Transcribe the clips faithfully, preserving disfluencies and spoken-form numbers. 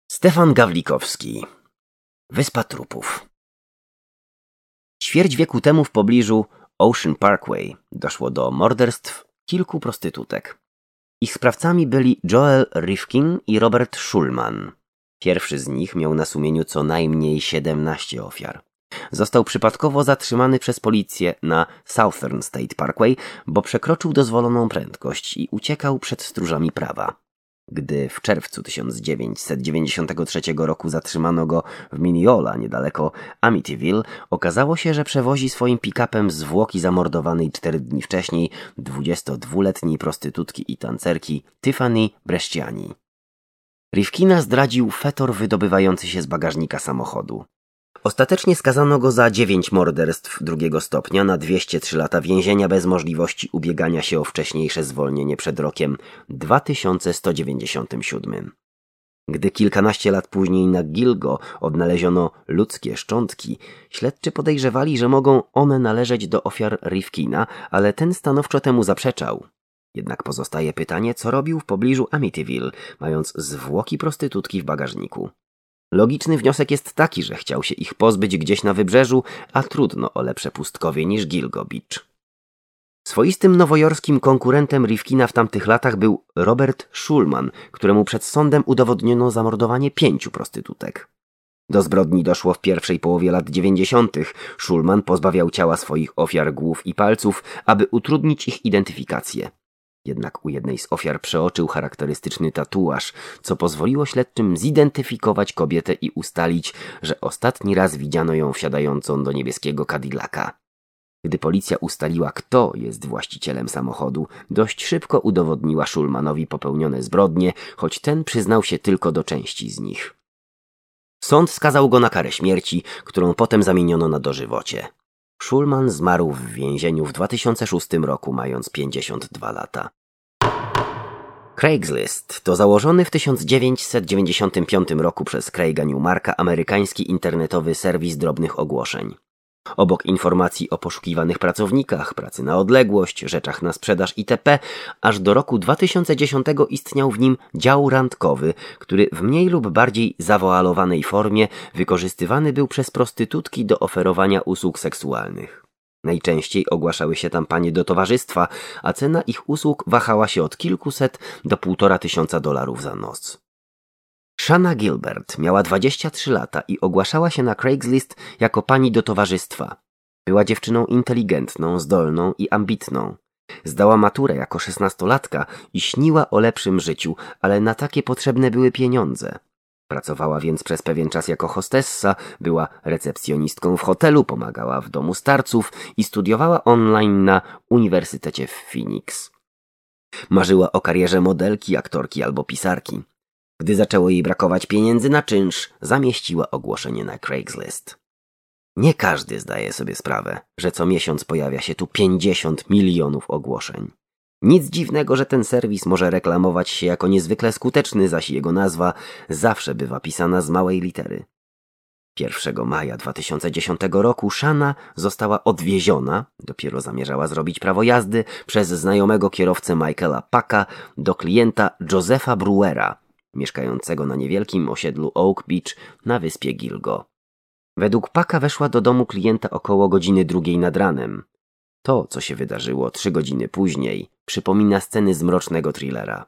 Stefan Gawlikowski. Wyspa Trupów. Ćwierć wieku temu w pobliżu Ocean Parkway doszło do morderstw kilku prostytutek. Ich sprawcami byli Joel Rifkin i Robert Schulman. Pierwszy z nich miał na sumieniu co najmniej siedemnaście ofiar. Został przypadkowo zatrzymany przez policję na Southern State Parkway, bo przekroczył dozwoloną prędkość i uciekał przed stróżami prawa. Gdy w czerwcu tysiąc dziewięćset dziewięćdziesiątego trzeciego roku zatrzymano go w Mineola, niedaleko Amityville, okazało się, że przewozi swoim pick-upem zwłoki zamordowanej cztery dni wcześniej dwudziestodwuletniej prostytutki i tancerki Tiffany Bresciani. Rifkina zdradził fetor wydobywający się z bagażnika samochodu. Ostatecznie skazano go za dziewięć morderstw drugiego stopnia na dwieście trzy lata więzienia bez możliwości ubiegania się o wcześniejsze zwolnienie przed rokiem dwa tysiące sto dziewięćdziesiątym siódmym. Gdy kilkanaście lat później na Gilgo odnaleziono ludzkie szczątki, śledczy podejrzewali, że mogą one należeć do ofiar Rifkina, ale ten stanowczo temu zaprzeczał. Jednak pozostaje pytanie, co robił w pobliżu Amityville, mając zwłoki prostytutki w bagażniku. Logiczny wniosek jest taki, że chciał się ich pozbyć gdzieś na wybrzeżu, a trudno o lepsze pustkowie niż Gilgo Beach. Swoistym nowojorskim konkurentem Rifkina w tamtych latach był Robert Schulman, któremu przed sądem udowodniono zamordowanie pięciu prostytutek. Do zbrodni doszło w pierwszej połowie lat dziewięćdziesiątych. Schulman pozbawiał ciała swoich ofiar głów i palców, aby utrudnić ich identyfikację. Jednak u jednej z ofiar przeoczył charakterystyczny tatuaż, co pozwoliło śledczym zidentyfikować kobietę i ustalić, że ostatni raz widziano ją wsiadającą do niebieskiego Cadillaca. Gdy policja ustaliła, kto jest właścicielem samochodu, dość szybko udowodniła Schulmanowi popełnione zbrodnie, choć ten przyznał się tylko do części z nich. Sąd skazał go na karę śmierci, którą potem zamieniono na dożywocie. Schulman zmarł w więzieniu w dwa tysiące szóstym roku, mając pięćdziesiąt dwa lata. Craigslist to założony w tysiąc dziewięćset dziewięćdziesiątym piątym roku przez Craiga Newmarka amerykański internetowy serwis drobnych ogłoszeń. Obok informacji o poszukiwanych pracownikach, pracy na odległość, rzeczach na sprzedaż itp., aż do roku dwa tysiące dziesiątego istniał w nim dział randkowy, który w mniej lub bardziej zawoalowanej formie wykorzystywany był przez prostytutki do oferowania usług seksualnych. Najczęściej ogłaszały się tam panie do towarzystwa, a cena ich usług wahała się od kilkuset do półtora tysiąca dolarów za noc. Shanna Gilbert miała dwadzieścia trzy lata i ogłaszała się na Craigslist jako pani do towarzystwa. Była dziewczyną inteligentną, zdolną i ambitną. Zdała maturę jako szesnastolatka i śniła o lepszym życiu, ale na takie potrzebne były pieniądze. Pracowała więc przez pewien czas jako hostessa, była recepcjonistką w hotelu, pomagała w domu starców i studiowała online na Uniwersytecie w Phoenix. Marzyła o karierze modelki, aktorki albo pisarki. Gdy zaczęło jej brakować pieniędzy na czynsz, zamieściła ogłoszenie na Craigslist. Nie każdy zdaje sobie sprawę, że co miesiąc pojawia się tu pięćdziesiąt milionów ogłoszeń. Nic dziwnego, że ten serwis może reklamować się jako niezwykle skuteczny, zaś jego nazwa zawsze bywa pisana z małej litery. pierwszego maja dwa tysiące dziesiątego roku Shanna została odwieziona, dopiero zamierzała zrobić prawo jazdy, przez znajomego kierowcę Michaela Packa do klienta Josepha Brewera, mieszkającego na niewielkim osiedlu Oak Beach na wyspie Gilgo. Według Packa weszła do domu klienta około godziny drugiej nad ranem. To, co się wydarzyło trzy godziny później, przypomina sceny z mrocznego thrillera.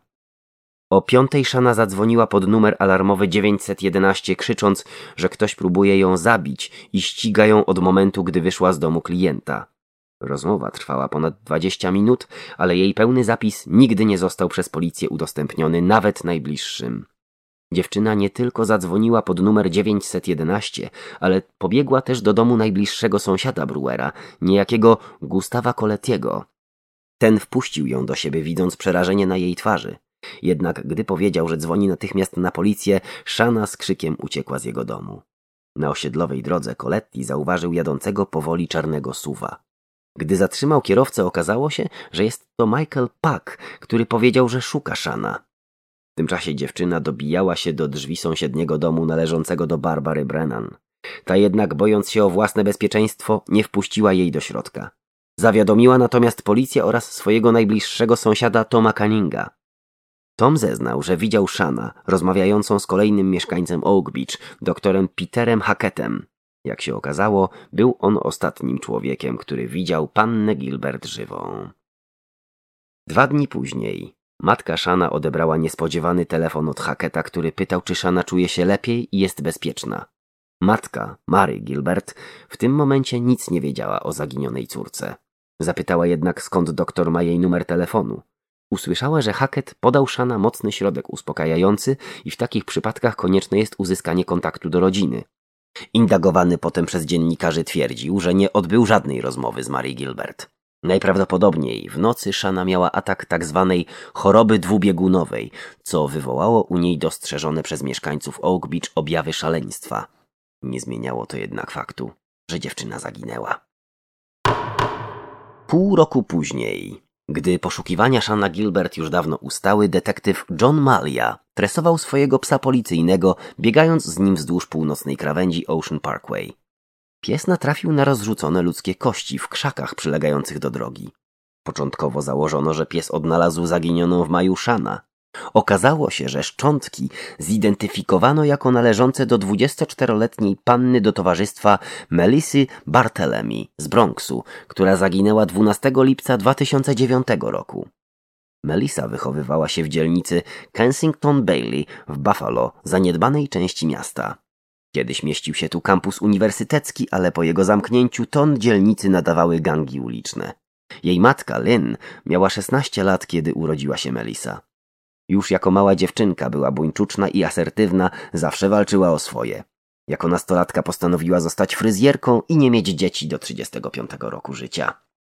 O piątej Shanna zadzwoniła pod numer alarmowy dziewięćset jedenaście, krzycząc, że ktoś próbuje ją zabić i ściga ją od momentu, gdy wyszła z domu klienta. Rozmowa trwała ponad dwadzieścia minut, ale jej pełny zapis nigdy nie został przez policję udostępniony nawet najbliższym. Dziewczyna nie tylko zadzwoniła pod numer dziewięćset jedenaście, ale pobiegła też do domu najbliższego sąsiada Brewera, niejakiego Gustawa Coletiego. Ten wpuścił ją do siebie, widząc przerażenie na jej twarzy. Jednak gdy powiedział, że dzwoni natychmiast na policję, Shanna z krzykiem uciekła z jego domu. Na osiedlowej drodze Coletti zauważył jadącego powoli czarnego suwa. Gdy zatrzymał kierowcę, okazało się, że jest to Michael Pack, który powiedział, że szuka Shanna. W tym czasie dziewczyna dobijała się do drzwi sąsiedniego domu należącego do Barbary Brennan. Ta jednak, bojąc się o własne bezpieczeństwo, nie wpuściła jej do środka. Zawiadomiła natomiast policję oraz swojego najbliższego sąsiada Toma Canninga. Tom zeznał, że widział Shana rozmawiającą z kolejnym mieszkańcem Oak Beach, doktorem Peterem Hackettem. Jak się okazało, był on ostatnim człowiekiem, który widział pannę Gilbert żywą. Dwa dni później matka Shana odebrała niespodziewany telefon od Hacketta, który pytał, czy Shana czuje się lepiej i jest bezpieczna. Matka, Mary Gilbert, w tym momencie nic nie wiedziała o zaginionej córce. Zapytała jednak, skąd doktor ma jej numer telefonu. Usłyszała, że Hackett podał Shana mocny środek uspokajający i w takich przypadkach konieczne jest uzyskanie kontaktu do rodziny. Indagowany potem przez dziennikarzy twierdził, że nie odbył żadnej rozmowy z Mary Gilbert. Najprawdopodobniej w nocy Shana miała atak tak zwanej choroby dwubiegunowej, co wywołało u niej dostrzeżone przez mieszkańców Oak Beach objawy szaleństwa. Nie zmieniało to jednak faktu, że dziewczyna zaginęła. Pół roku później, gdy poszukiwania Shana Gilbert już dawno ustały, detektyw John Malia tresował swojego psa policyjnego, biegając z nim wzdłuż północnej krawędzi Ocean Parkway. Pies natrafił na rozrzucone ludzkie kości w krzakach przylegających do drogi. Początkowo założono, że pies odnalazł zaginioną w maju Shana. Okazało się, że szczątki zidentyfikowano jako należące do dwudziestoczteroletniej panny do towarzystwa Melissy Barthelemy z Bronxu, która zaginęła dwunastego lipca dwa tysiące dziewiątego roku. Melissa wychowywała się w dzielnicy Kensington Bailey w Buffalo, zaniedbanej części miasta. Kiedyś mieścił się tu kampus uniwersytecki, ale po jego zamknięciu ton dzielnicy nadawały gangi uliczne. Jej matka, Lynn, miała szesnaście lat, kiedy urodziła się Melissa. Już jako mała dziewczynka była buńczuczna i asertywna, zawsze walczyła o swoje. Jako nastolatka postanowiła zostać fryzjerką i nie mieć dzieci do trzydziestego piątego roku życia.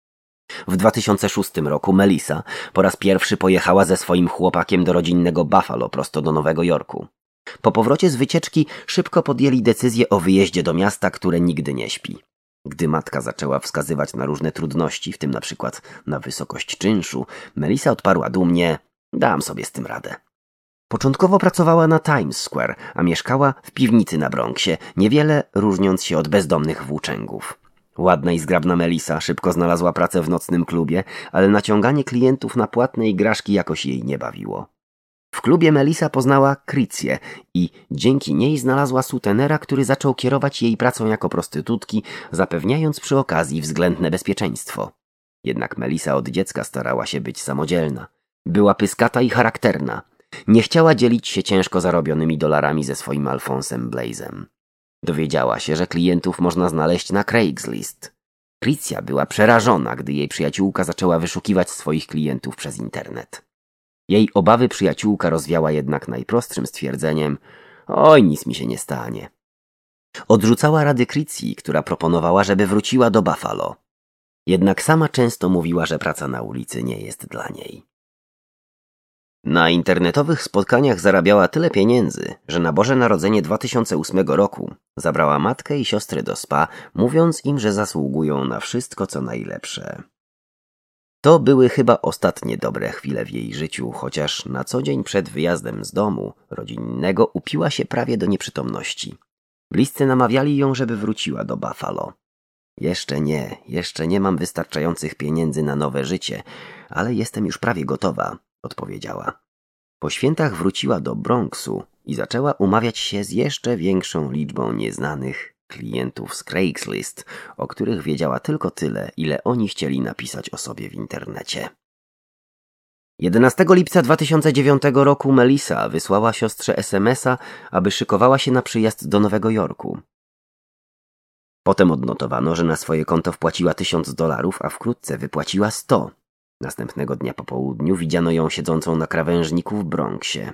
W dwa tysiące szóstym roku Melissa po raz pierwszy pojechała ze swoim chłopakiem do rodzinnego Buffalo prosto do Nowego Jorku. Po powrocie z wycieczki szybko podjęli decyzję o wyjeździe do miasta, które nigdy nie śpi. Gdy matka zaczęła wskazywać na różne trudności, w tym na przykład na wysokość czynszu, Melissa odparła dumnie: dam sobie z tym radę. Początkowo pracowała na Times Square, a mieszkała w piwnicy na Bronxie, niewiele różniąc się od bezdomnych włóczęgów. Ładna i zgrabna Melissa szybko znalazła pracę w nocnym klubie, ale naciąganie klientów na płatne igraszki jakoś jej nie bawiło. W klubie Melissa poznała Cricję i dzięki niej znalazła sutenera, który zaczął kierować jej pracą jako prostytutki, zapewniając przy okazji względne bezpieczeństwo. Jednak Melissa od dziecka starała się być samodzielna. Była pyskata i charakterna. Nie chciała dzielić się ciężko zarobionymi dolarami ze swoim Alfonsem Blaze'em. Dowiedziała się, że klientów można znaleźć na Craigslist. Cricja była przerażona, gdy jej przyjaciółka zaczęła wyszukiwać swoich klientów przez internet. Jej obawy przyjaciółka rozwiała jednak najprostszym stwierdzeniem: oj, nic mi się nie stanie. Odrzucała rady Cricji, która proponowała, żeby wróciła do Buffalo. Jednak sama często mówiła, że praca na ulicy nie jest dla niej. Na internetowych spotkaniach zarabiała tyle pieniędzy, że na Boże Narodzenie dwa tysiące ósmego roku zabrała matkę i siostry do spa, mówiąc im, że zasługują na wszystko co najlepsze. To były chyba ostatnie dobre chwile w jej życiu, chociaż na co dzień przed wyjazdem z domu rodzinnego upiła się prawie do nieprzytomności. Bliscy namawiali ją, żeby wróciła do Buffalo. Jeszcze nie, jeszcze nie mam wystarczających pieniędzy na nowe życie, ale jestem już prawie gotowa, odpowiedziała. Po świętach wróciła do Bronxu i zaczęła umawiać się z jeszcze większą liczbą nieznanych klientów z Craigslist, o których wiedziała tylko tyle, ile oni chcieli napisać o sobie w internecie. jedenastego lipca dwa tysiące dziewiątego roku Melissa wysłała siostrze es em es a, aby szykowała się na przyjazd do Nowego Jorku. Potem odnotowano, że na swoje konto wpłaciła tysiąc dolarów, a wkrótce wypłaciła sto. Następnego dnia po południu widziano ją siedzącą na krawężniku w Bronxie.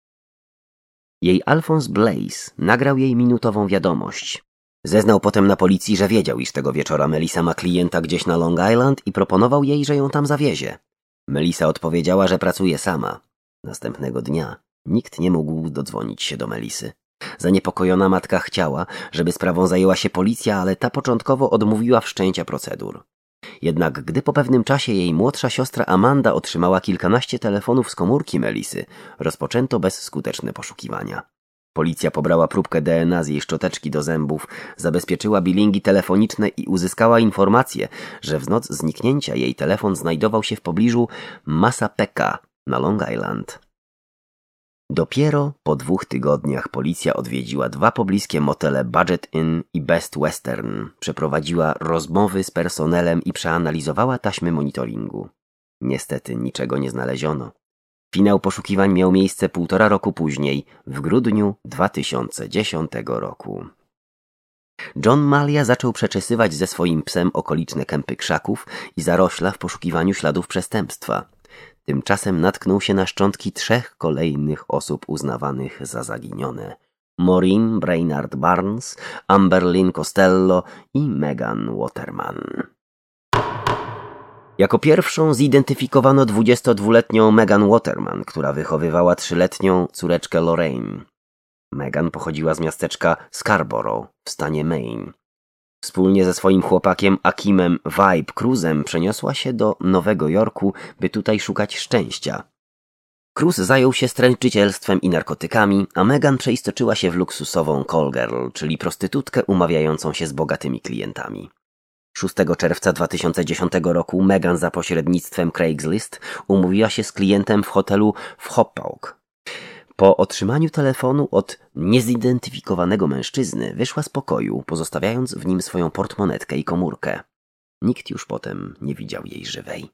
Jej Alphonse Blaze nagrał jej minutową wiadomość. Zeznał potem na policji, że wiedział, iż tego wieczora Melissa ma klienta gdzieś na Long Island i proponował jej, że ją tam zawiezie. Melissa odpowiedziała, że pracuje sama. Następnego dnia nikt nie mógł dodzwonić się do Melissy. Zaniepokojona matka chciała, żeby sprawą zajęła się policja, ale ta początkowo odmówiła wszczęcia procedur. Jednak gdy po pewnym czasie jej młodsza siostra Amanda otrzymała kilkanaście telefonów z komórki Melissy, rozpoczęto bezskuteczne poszukiwania. Policja pobrała próbkę D N A z jej szczoteczki do zębów, zabezpieczyła bilingi telefoniczne i uzyskała informację, że w noc zniknięcia jej telefon znajdował się w pobliżu Massapequa na Long Island. Dopiero po dwóch tygodniach policja odwiedziła dwa pobliskie motele Budget Inn i Best Western, przeprowadziła rozmowy z personelem i przeanalizowała taśmy monitoringu. Niestety niczego nie znaleziono. Finał poszukiwań miał miejsce półtora roku później, w grudniu dwa tysiące dziesiątego roku. John Malia zaczął przeczesywać ze swoim psem okoliczne kępy krzaków i zarośla w poszukiwaniu śladów przestępstwa. Tymczasem natknął się na szczątki trzech kolejnych osób uznawanych za zaginione. Maureen Brainard Barnes, Amber Lynn Costello i Megan Waterman. Jako pierwszą zidentyfikowano dwudziestodwuletnią Megan Waterman, która wychowywała trzyletnią córeczkę Lorraine. Megan pochodziła z miasteczka Scarborough w stanie Maine. Wspólnie ze swoim chłopakiem Akimem Vibe Cruzem przeniosła się do Nowego Jorku, by tutaj szukać szczęścia. Cruz zajął się stręczycielstwem i narkotykami, a Megan przeistoczyła się w luksusową call girl, czyli prostytutkę umawiającą się z bogatymi klientami. szóstego czerwca dwa tysiące dziesiątego roku Megan za pośrednictwem Craigslist umówiła się z klientem w hotelu w Hoppauk. Po otrzymaniu telefonu od niezidentyfikowanego mężczyzny wyszła z pokoju, pozostawiając w nim swoją portmonetkę i komórkę. Nikt już potem nie widział jej żywej.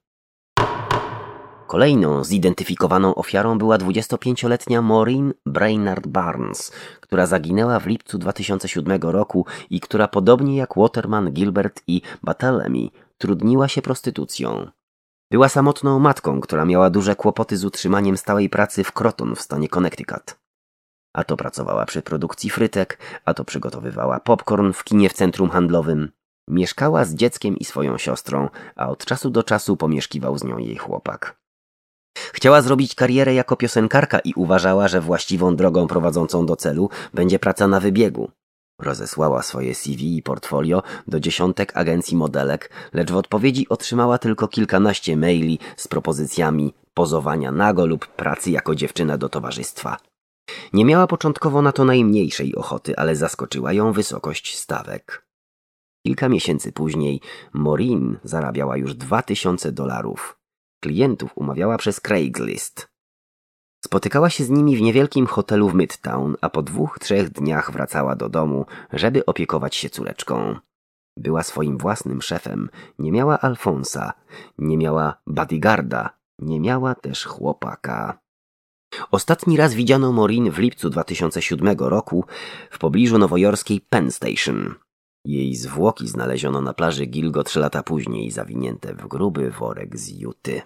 Kolejną zidentyfikowaną ofiarą była dwudziestopięcioletnia Maureen Brainard Barnes, która zaginęła w lipcu dwa tysiące siódmego roku i która podobnie jak Waterman, Gilbert i Barthélemy trudniła się prostytucją. Była samotną matką, która miała duże kłopoty z utrzymaniem stałej pracy w Croton w stanie Connecticut. A to pracowała przy produkcji frytek, a to przygotowywała popcorn w kinie w centrum handlowym. Mieszkała z dzieckiem i swoją siostrą, a od czasu do czasu pomieszkiwał z nią jej chłopak. Chciała zrobić karierę jako piosenkarka i uważała, że właściwą drogą prowadzącą do celu będzie praca na wybiegu. Rozesłała swoje C V i portfolio do dziesiątek agencji modelek, lecz w odpowiedzi otrzymała tylko kilkanaście maili z propozycjami pozowania nago lub pracy jako dziewczyna do towarzystwa. Nie miała początkowo na to najmniejszej ochoty, ale zaskoczyła ją wysokość stawek. Kilka miesięcy później Maureen zarabiała już dwa tysiące dolarów. Klientów umawiała przez Craigslist. Spotykała się z nimi w niewielkim hotelu w Midtown, a po dwóch, trzech dniach wracała do domu, żeby opiekować się córeczką. Była swoim własnym szefem, nie miała Alfonsa, nie miała bodyguarda, nie miała też chłopaka. Ostatni raz widziano Maureen w lipcu dwa tysiące siódmego roku w pobliżu nowojorskiej Penn Station. Jej zwłoki znaleziono na plaży Gilgo trzy lata później, zawinięte w gruby worek z juty.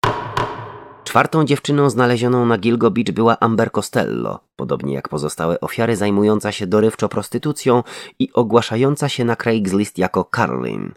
Czwartą dziewczyną znalezioną na Gilgo Beach była Amber Costello, podobnie jak pozostałe ofiary zajmująca się dorywczo prostytucją i ogłaszająca się na Craigslist jako Carlin.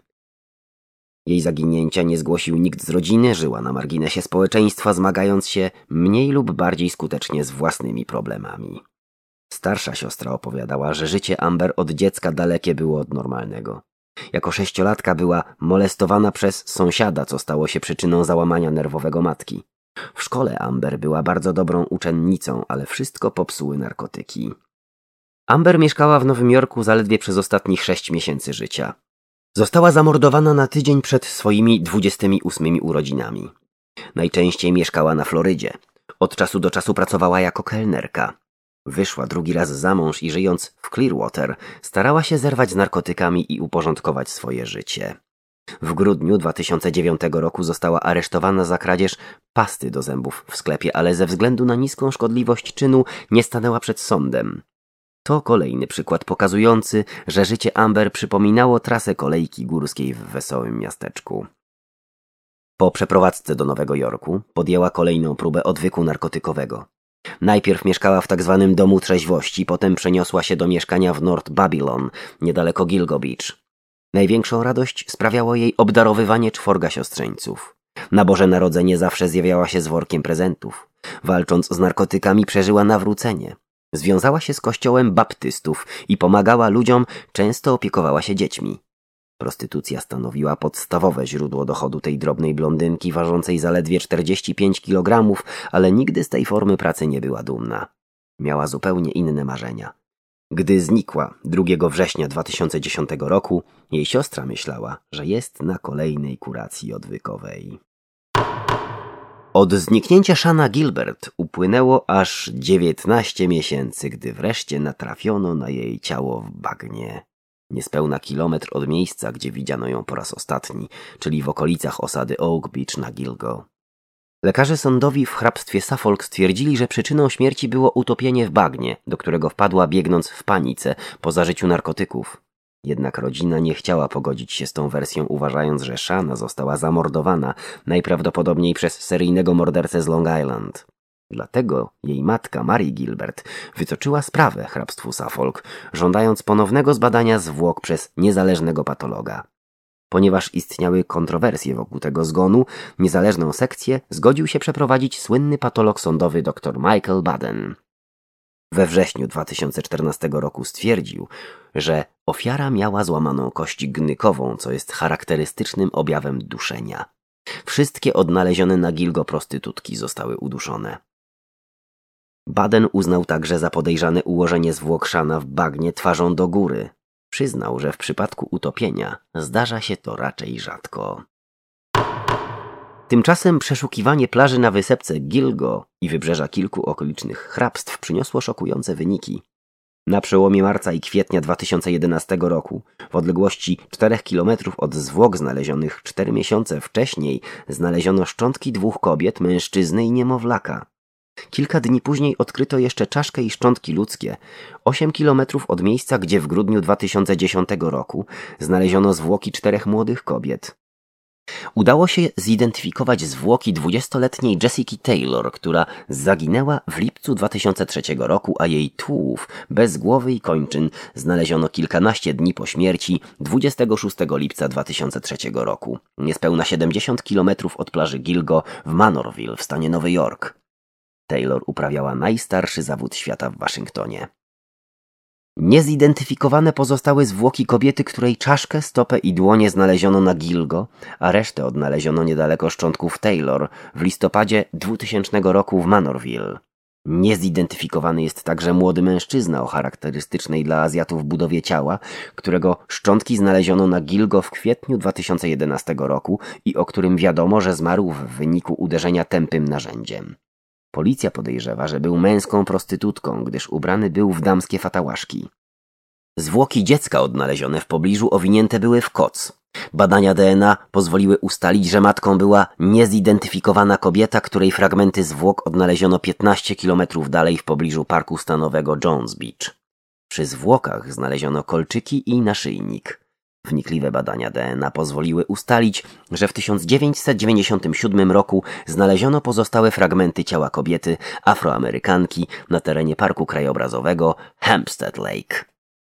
Jej zaginięcia nie zgłosił nikt z rodziny, żyła na marginesie społeczeństwa, zmagając się mniej lub bardziej skutecznie z własnymi problemami. Starsza siostra opowiadała, że życie Amber od dziecka dalekie było od normalnego. Jako sześciolatka była molestowana przez sąsiada, co stało się przyczyną załamania nerwowego matki. W szkole Amber była bardzo dobrą uczennicą, ale wszystko popsuły narkotyki. Amber mieszkała w Nowym Jorku zaledwie przez ostatnich sześć miesięcy życia. Została zamordowana na tydzień przed swoimi dwudziestymi ósmymi urodzinami. Najczęściej mieszkała na Florydzie. Od czasu do czasu pracowała jako kelnerka. Wyszła drugi raz za mąż i żyjąc w Clearwater starała się zerwać z narkotykami i uporządkować swoje życie. W grudniu dwa tysiące dziewiątego roku została aresztowana za kradzież pasty do zębów w sklepie, ale ze względu na niską szkodliwość czynu nie stanęła przed sądem. To kolejny przykład pokazujący, że życie Amber przypominało trasę kolejki górskiej w wesołym miasteczku. Po przeprowadzce do Nowego Jorku podjęła kolejną próbę odwyku narkotykowego. Najpierw mieszkała w tak zwanym domu trzeźwości, potem przeniosła się do mieszkania w North Babylon, niedaleko Gilgo Beach. Największą radość sprawiało jej obdarowywanie czworga siostrzeńców. Na Boże Narodzenie zawsze zjawiała się z workiem prezentów. Walcząc z narkotykami przeżyła nawrócenie. Związała się z kościołem baptystów i pomagała ludziom, często opiekowała się dziećmi. Prostytucja stanowiła podstawowe źródło dochodu tej drobnej blondynki ważącej zaledwie czterdzieści pięć kilogramów, ale nigdy z tej formy pracy nie była dumna. Miała zupełnie inne marzenia. Gdy znikła drugiego września dwa tysiące dziesiątego roku, jej siostra myślała, że jest na kolejnej kuracji odwykowej. Od zniknięcia Shana Gilbert upłynęło aż dziewiętnaście miesięcy, gdy wreszcie natrafiono na jej ciało w bagnie. Niespełna kilometr od miejsca, gdzie widziano ją po raz ostatni, czyli w okolicach osady Oak Beach na Gilgo. Lekarze sądowi w hrabstwie Suffolk stwierdzili, że przyczyną śmierci było utopienie w bagnie, do którego wpadła biegnąc w panice po zażyciu narkotyków. Jednak rodzina nie chciała pogodzić się z tą wersją, uważając, że Shana została zamordowana, najprawdopodobniej przez seryjnego mordercę z Long Island. Dlatego jej matka, Mary Gilbert, wytoczyła sprawę hrabstwu Suffolk, żądając ponownego zbadania zwłok przez niezależnego patologa. Ponieważ istniały kontrowersje wokół tego zgonu, niezależną sekcję zgodził się przeprowadzić słynny patolog sądowy dr Michael Baden. We wrześniu dwa tysiące czternastego roku stwierdził, że ofiara miała złamaną kość gnykową, co jest charakterystycznym objawem duszenia. Wszystkie odnalezione na Gilgo prostytutki zostały uduszone. Baden uznał także za podejrzane ułożenie zwłok Shana w bagnie twarzą do góry. Przyznał, że w przypadku utopienia zdarza się to raczej rzadko. Tymczasem przeszukiwanie plaży na wysepce Gilgo i wybrzeża kilku okolicznych hrabstw przyniosło szokujące wyniki. Na przełomie marca i kwietnia dwa tysiące jedenastego roku, w odległości czterech kilometrów od zwłok znalezionych cztery miesiące wcześniej, znaleziono szczątki dwóch kobiet, mężczyzny i niemowlaka. Kilka dni później odkryto jeszcze czaszkę i szczątki ludzkie, osiem kilometrów od miejsca, gdzie w grudniu dwa tysiące dziesiątego roku znaleziono zwłoki czterech młodych kobiet. Udało się zidentyfikować zwłoki dwudziestoletniej Jessica Taylor, która zaginęła w lipcu dwa tysiące trzeciego roku, a jej tułów bez głowy i kończyn znaleziono kilkanaście dni po śmierci dwudziestego szóstego lipca dwa tysiące trzeciego roku, niespełna siedemdziesiąt kilometrów od plaży Gilgo w Manorville w stanie Nowy Jork. Taylor uprawiała najstarszy zawód świata w Waszyngtonie. Niezidentyfikowane pozostały zwłoki kobiety, której czaszkę, stopę i dłonie znaleziono na Gilgo, a resztę odnaleziono niedaleko szczątków Taylor w listopadzie dwutysięcznego roku w Manorville. Niezidentyfikowany jest także młody mężczyzna o charakterystycznej dla Azjatów budowie ciała, którego szczątki znaleziono na Gilgo w kwietniu dwa tysiące jedenastego roku i o którym wiadomo, że zmarł w wyniku uderzenia tępym narzędziem. Policja podejrzewa, że był męską prostytutką, gdyż ubrany był w damskie fatałaszki. Zwłoki dziecka odnalezione w pobliżu owinięte były w koc. Badania D N A pozwoliły ustalić, że matką była niezidentyfikowana kobieta, której fragmenty zwłok odnaleziono piętnaście kilometrów dalej w pobliżu parku stanowego Jones Beach. Przy zwłokach znaleziono kolczyki i naszyjnik. Wnikliwe badania D N A pozwoliły ustalić, że w tysiąc dziewięćset dziewięćdziesiątym siódmym roku znaleziono pozostałe fragmenty ciała kobiety, Afroamerykanki, na terenie parku krajobrazowego Hempstead Lake.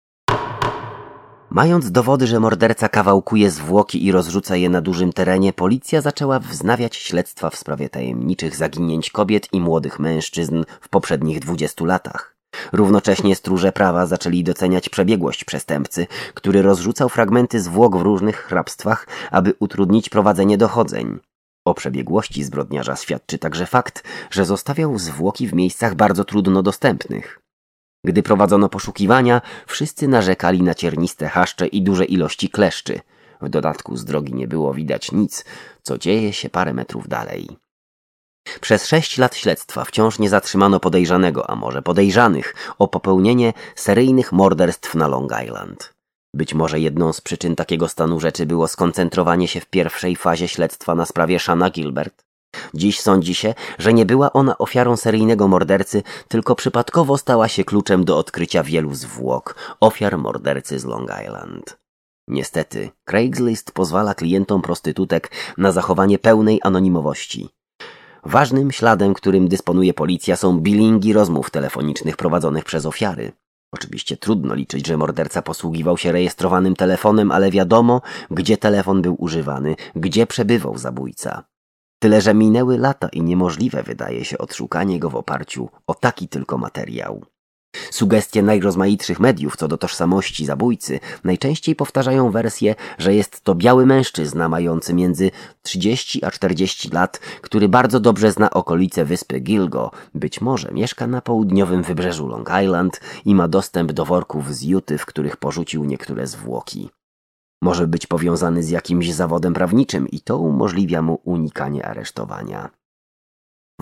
Mając dowody, że morderca kawałkuje zwłoki i rozrzuca je na dużym terenie, policja zaczęła wznawiać śledztwa w sprawie tajemniczych zaginięć kobiet i młodych mężczyzn w poprzednich dwudziestu latach. Równocześnie stróże prawa zaczęli doceniać przebiegłość przestępcy, który rozrzucał fragmenty zwłok w różnych hrabstwach, aby utrudnić prowadzenie dochodzeń. O przebiegłości zbrodniarza świadczy także fakt, że zostawiał zwłoki w miejscach bardzo trudno dostępnych. Gdy prowadzono poszukiwania, wszyscy narzekali na cierniste chaszcze i duże ilości kleszczy. W dodatku z drogi nie było widać nic, co dzieje się parę metrów dalej. Przez sześć lat śledztwa wciąż nie zatrzymano podejrzanego, a może podejrzanych, o popełnienie seryjnych morderstw na Long Island. Być może jedną z przyczyn takiego stanu rzeczy było skoncentrowanie się w pierwszej fazie śledztwa na sprawie Shana Gilbert. Dziś sądzi się, że nie była ona ofiarą seryjnego mordercy, tylko przypadkowo stała się kluczem do odkrycia wielu zwłok ofiar mordercy z Long Island. Niestety, Craigslist pozwala klientom prostytutek na zachowanie pełnej anonimowości. Ważnym śladem, którym dysponuje policja, są bilingi rozmów telefonicznych prowadzonych przez ofiary. Oczywiście trudno liczyć, że morderca posługiwał się rejestrowanym telefonem, ale wiadomo, gdzie telefon był używany, gdzie przebywał zabójca. Tyle, że minęły lata i niemożliwe wydaje się odszukanie go w oparciu o taki tylko materiał. Sugestie najrozmaitszych mediów co do tożsamości zabójcy najczęściej powtarzają wersję, że jest to biały mężczyzna mający między trzydzieści a czterdzieści lat, który bardzo dobrze zna okolice wyspy Gilgo, być może mieszka na południowym wybrzeżu Long Island i ma dostęp do worków z juty, w których porzucił niektóre zwłoki. Może być powiązany z jakimś zawodem prawniczym i to umożliwia mu unikanie aresztowania.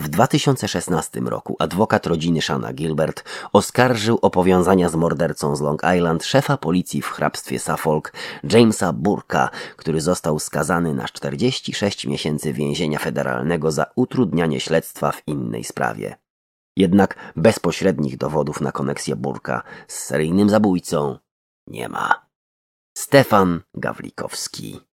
W dwa tysiące szesnastym roku adwokat rodziny Shana Gilbert oskarżył o powiązania z mordercą z Long Island szefa policji w hrabstwie Suffolk, Jamesa Burka, który został skazany na czterdzieści sześć miesięcy więzienia federalnego za utrudnianie śledztwa w innej sprawie. Jednak bezpośrednich dowodów na koneksję Burka z seryjnym zabójcą nie ma. Stefan Gawlikowski.